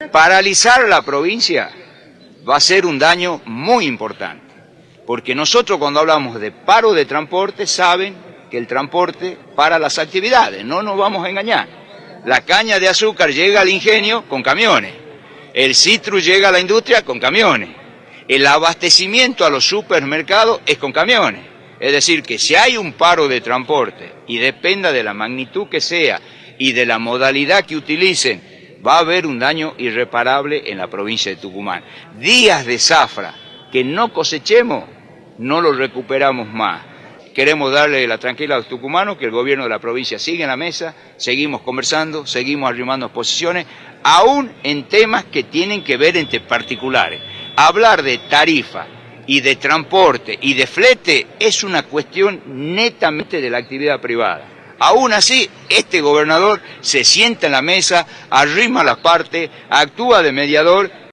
Paralizar la provincia va a ser un daño muy importante, porque nosotros cuando hablamos de paro de transporte saben que el transporte para las actividades, no nos vamos a engañar. La caña de azúcar llega al ingenio con camiones, el citrus llega a la industria con camiones, el abastecimiento a los supermercados es con camiones. Es decir, que si hay un paro de transporte, y dependa de la magnitud que sea y de la modalidad que utilicen, va a haber un daño irreparable en la provincia de Tucumán. Días de zafra que no cosechemos, no los recuperamos más. Queremos darle la tranquilidad a los tucumanos que el gobierno de la provincia sigue en la mesa, seguimos conversando, seguimos arrimando posiciones, aún en temas que tienen que ver entre particulares. Hablar de tarifa y de transporte y de flete es una cuestión netamente de la actividad privada. Aún así, este gobernador se sienta en la mesa, arrima las partes, actúa de mediador